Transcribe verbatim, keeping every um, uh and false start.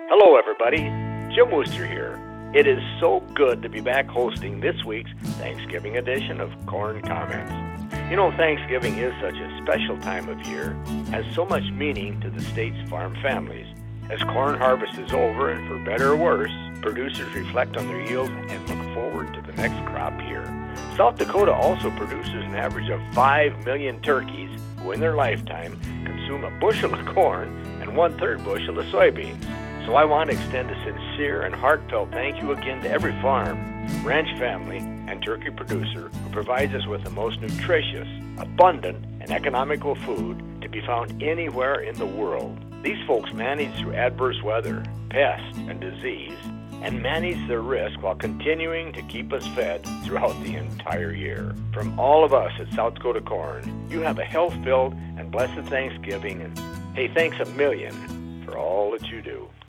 Hello, everybody. Jim Wooster here. It is so good to be back hosting this week's Thanksgiving edition of Corn Comments. You know, Thanksgiving is such a special time of year, has so much meaning to the state's farm families. As corn harvest is over, and for better or worse, producers reflect on their yields and look forward to the next crop year. South Dakota also produces an average of five million turkeys who in their lifetime consume a bushel of corn and one-third bushel of soybeans. So I want to extend a sincere and heartfelt thank you again to every farm, ranch family, and turkey producer who provides us with the most nutritious, abundant, and economical food to be found anywhere in the world. These folks manage through adverse weather, pest, and disease, and manage their risk while continuing to keep us fed throughout the entire year. From all of us at South Dakota Corn, you have a health-filled and blessed Thanksgiving, and hey, thanks a million for all that you do.